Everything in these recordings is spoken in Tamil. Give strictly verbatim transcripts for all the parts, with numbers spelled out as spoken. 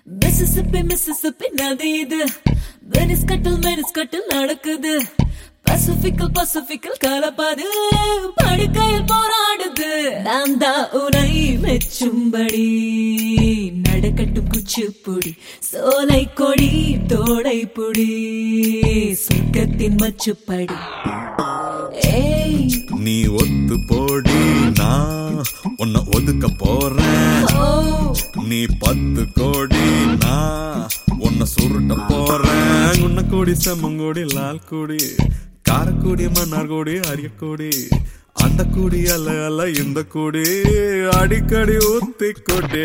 Mississippi, Mississippi நதி இது வெனிஸ் கட்டில் வெனிஸ் கட்டில் நடக்குது பசிபிக்கல் பசிபிக்கல் கலப்பாது படுக்கையில் போராடுது நான் தான் உனை மெச்சும்படி நடக்கட்டும் குச்சிப்புடி சோலை கொடி தோடை புடி சொர்க்கத்தின் மச்சுப்படி நீ ஒத்து போடி நான் உன்னை ஒதுக்க போறேன் நீ பத்து கோடி நான் உன்னை சுருட்ட போறேன் உன்ன கோடி செம்மங்கோடி லால் கோடி காரக்கூடி மன்னார் கோடி அரியக்கூடி அந்த கூடி அல்ல அல்ல இந்த கூடி அடிக்கடி ஊத்தி கொடி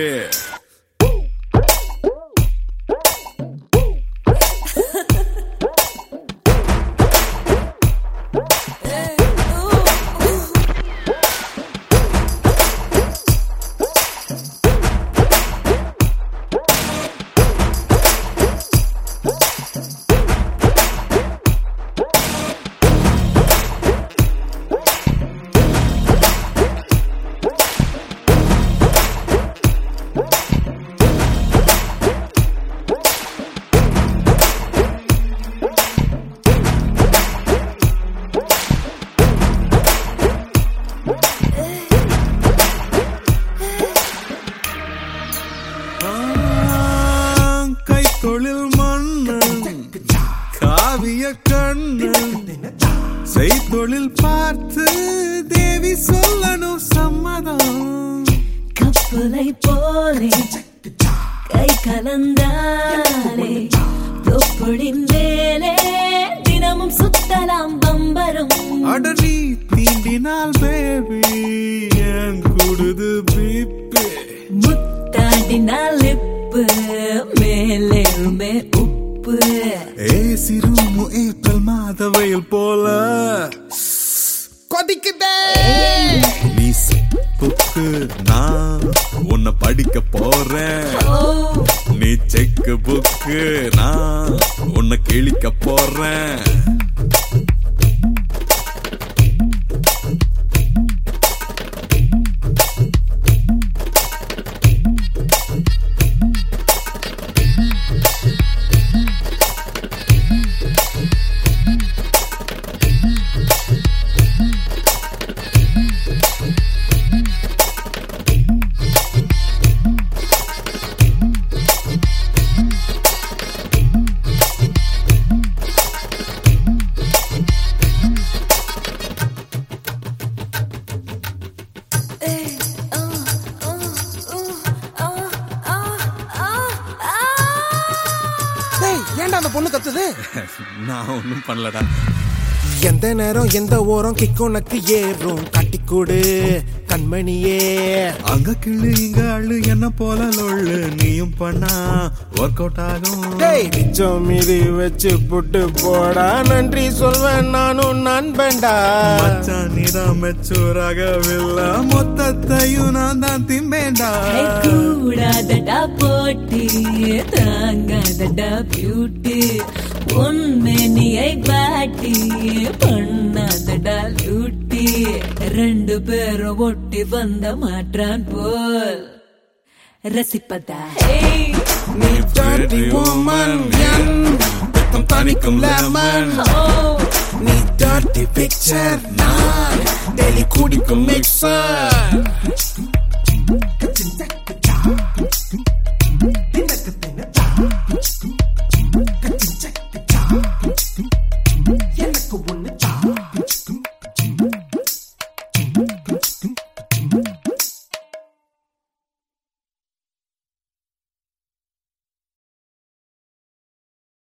தொழில் மன்னன் காவிய கண்ணன் செய் தொழில் பார்த்து தேவி சொல்லணும் சம்மதம் கப்பலை போலே கை கலந்தாலே தொப்புளின் மேலே தினமும் சுத்தலாம் பம்பரம் அடனி தீண்டினால் பேபி ஏன் கூடுது பீப்பே முத்தாண்டினால் மேலேருமே உப்பு ஏ சிறுமு ஏப்ரல் மாத வெயில் போல கொதிக்குதே நீ புக்கு நான் உன்னை படிக்க போறேன் நீ செக்கு புக்கு நான் உன்னை கிழிக்க போறேன் ஏன்டா அந்த பொண்ணு கத்துது? நான் ஒன்னும் பண்ணலடா. எந்த நேரம் எந்த ஓரம் கிக்குனக்கு ஏறும் கட்டிக்கூடு கண்மணியே. அங்க கிளு இங்க அழு என்ன போல லொள்ளு நீயும் பண்ணா ஒர்க் அவுட் ஆகும். நிச்சம் மீது வச்சு புட்டு போடா நன்றி சொல்வேன் நானும் நண்பன்டா. மச்சான் நீதான் மெச்சூராகவில்லை மொத்தத்தையும் நான் தான் திம்பேண்டா. கூடாதடா போட்டி தாங்காதடா பியூட்டி உன்மேனியை பாட்டி பண்ணாதடா லூட்டி ரெண்டு பேரும் ஒட்டி வந்த மாற்றான் போல் ரசிப்பதா. நீ dirty woman என் தனிக்கும் lemon நீ dirty picture நான் டெய்லி குடிக்கும் mixer